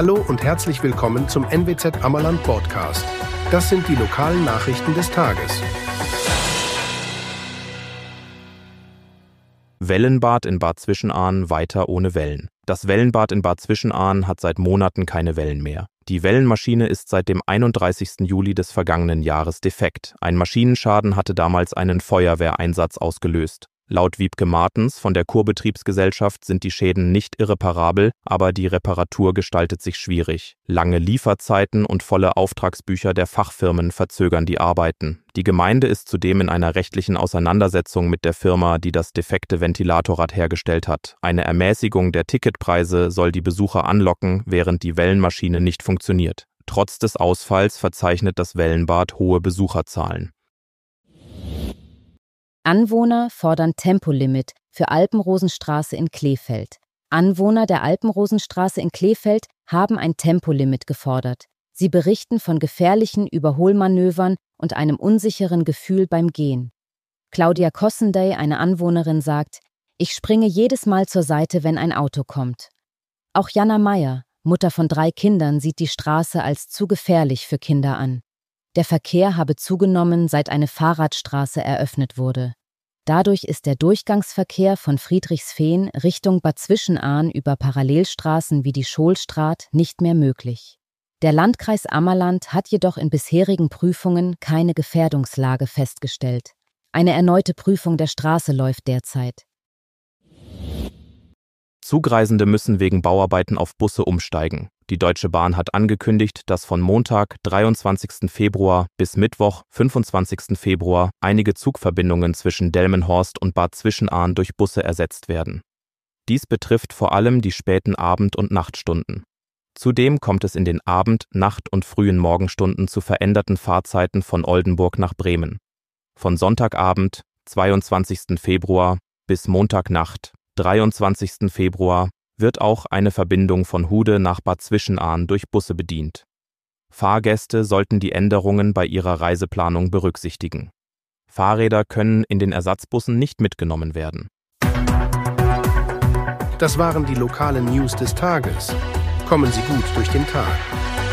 Hallo und herzlich willkommen zum NWZ Ammerland Podcast. Das sind die lokalen Nachrichten des Tages. Wellenbad in Bad Zwischenahn weiter ohne Wellen. Das Wellenbad in Bad Zwischenahn hat seit Monaten keine Wellen mehr. Die Wellenmaschine ist seit dem 31. Juli des vergangenen Jahres defekt. Ein Maschinenschaden hatte damals einen Feuerwehreinsatz ausgelöst. Laut Wiebke Martens von der Kurbetriebsgesellschaft sind die Schäden nicht irreparabel, aber die Reparatur gestaltet sich schwierig. Lange Lieferzeiten und volle Auftragsbücher der Fachfirmen verzögern die Arbeiten. Die Gemeinde ist zudem in einer rechtlichen Auseinandersetzung mit der Firma, die das defekte Ventilatorrad hergestellt hat. Eine Ermäßigung der Ticketpreise soll die Besucher anlocken, während die Wellenmaschine nicht funktioniert. Trotz des Ausfalls verzeichnet das Wellenbad hohe Besucherzahlen. Anwohner fordern Tempolimit für Alpenrosenstraße in Kleefeld. Anwohner der Alpenrosenstraße in Kleefeld haben ein Tempolimit gefordert. Sie berichten von gefährlichen Überholmanövern und einem unsicheren Gefühl beim Gehen. Claudia Kossendey, eine Anwohnerin, sagt: Ich springe jedes Mal zur Seite, wenn ein Auto kommt. Auch Jana Meyer, Mutter von 3 Kindern, sieht die Straße als zu gefährlich für Kinder an. Der Verkehr habe zugenommen, seit eine Fahrradstraße eröffnet wurde. Dadurch ist der Durchgangsverkehr von Friedrichsfehn Richtung Bad Zwischenahn über Parallelstraßen wie die Scholstraat nicht mehr möglich. Der Landkreis Ammerland hat jedoch in bisherigen Prüfungen keine Gefährdungslage festgestellt. Eine erneute Prüfung der Straße läuft derzeit. Zugreisende müssen wegen Bauarbeiten auf Busse umsteigen. Die Deutsche Bahn hat angekündigt, dass von Montag, 23. Februar bis Mittwoch, 25. Februar einige Zugverbindungen zwischen Delmenhorst und Bad Zwischenahn durch Busse ersetzt werden. Dies betrifft vor allem die späten Abend- und Nachtstunden. Zudem kommt es in den Abend-, Nacht- und frühen Morgenstunden zu veränderten Fahrzeiten von Oldenburg nach Bremen. Von Sonntagabend, 22. Februar bis Montagnacht, 23. Februar, wird auch eine Verbindung von Hude nach Bad Zwischenahn durch Busse bedient. Fahrgäste sollten die Änderungen bei ihrer Reiseplanung berücksichtigen. Fahrräder können in den Ersatzbussen nicht mitgenommen werden. Das waren die lokalen News des Tages. Kommen Sie gut durch den Tag.